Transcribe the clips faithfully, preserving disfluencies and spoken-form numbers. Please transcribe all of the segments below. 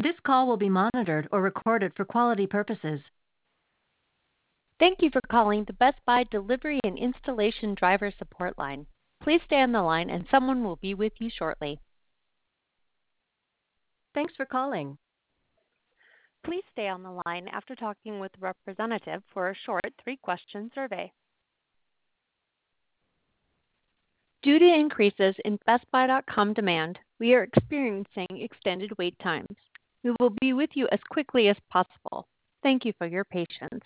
This call will be monitored or recorded for quality purposes. Thank you for calling the Best Buy Delivery and Installation Driver Support Line. Please stay on the line and someone will be with you shortly. Thanks for calling. Please stay on the line after talking with a representative for a short three-question survey. Due to increases in Best Buy dot com demand, we are experiencing extended wait times. We will be with you as quickly as possible. Thank you for your patience.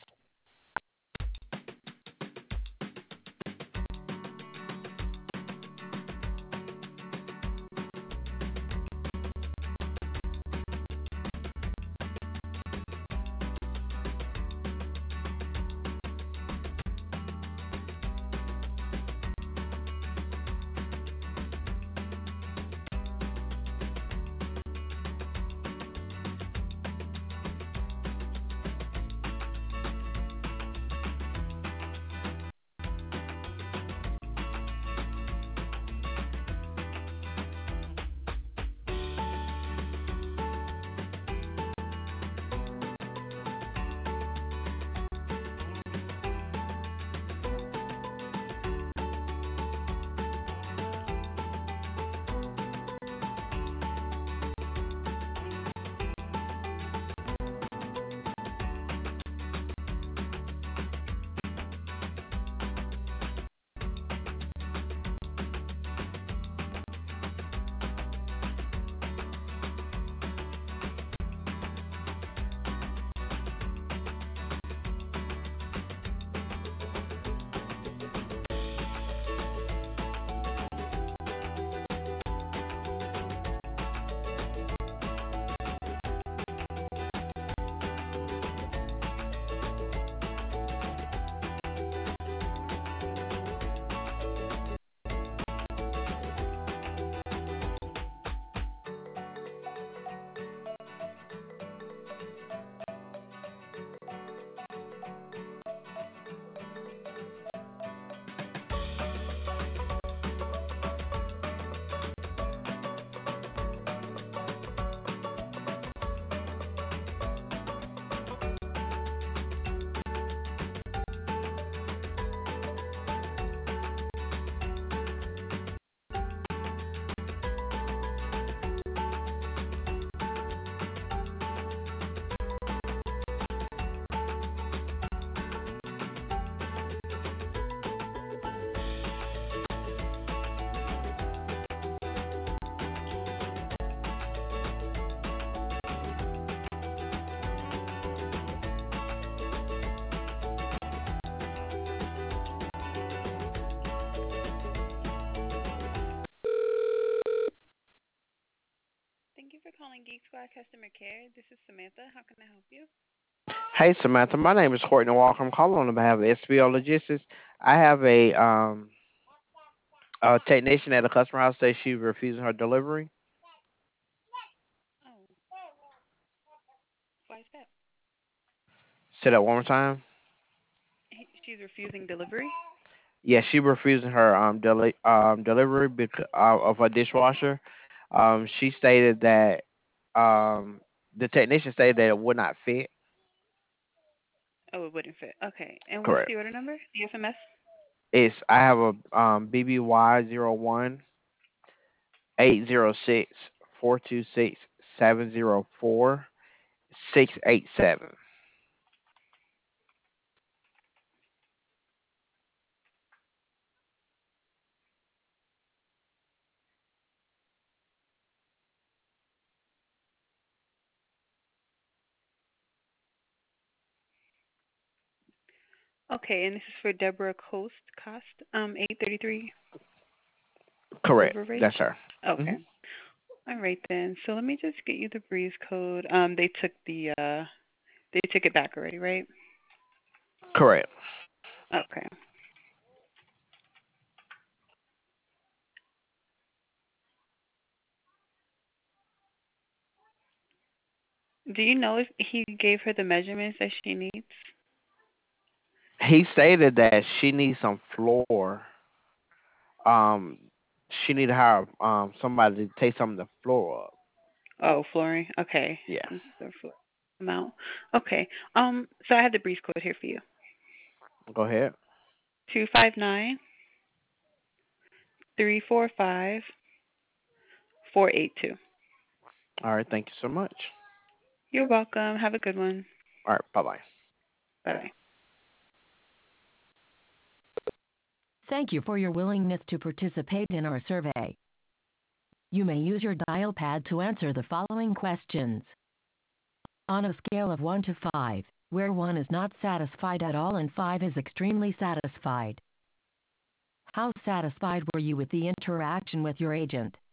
Thank you for calling Geek Squad Customer Care. This is Samantha. How can I help you? Hey Samantha, my name is Courtney Walker. I'm calling on behalf of S B O Logistics. I have a um a technician at a customer house say she's refusing her delivery. Oh, why is that? Say that one more time. He- She's refusing delivery? Yeah, she refusing her um deli- um delivery because uh, of her dishwasher. Um, she stated that um the technician stated that it would not fit. Oh, it wouldn't fit. Okay. And what's Correct. the order number? The F M S? It's I have a um B B Y zero one eight zero six four two six seven zero four six eight seven. Okay, and this is for Deborah Coast Cost, um, eight thirty-three Correct. River Ridge? That's her. Hmm. Okay. All right then. So let me just get you the breeze code. Um, they took the uh, they took it back already, right? Correct. Okay. Do you know if he gave her the measurements that she needs? He stated that she needs some floor. Um, she need to hire um somebody to take some of the floor up. Oh, flooring. Okay. Yeah. This is the floor amount. Okay. Um. So I have the breeze code here for you. Go ahead. Two five nine three four five four eight two. All right. Thank you so much. You're welcome. Have a good one. All right. Bye bye. Bye bye. Thank you for your willingness to participate in our survey. You may use your dial pad to answer the following questions. On a scale of one to five, where one is not satisfied at all and five is extremely satisfied, how satisfied were you with the interaction with your agent?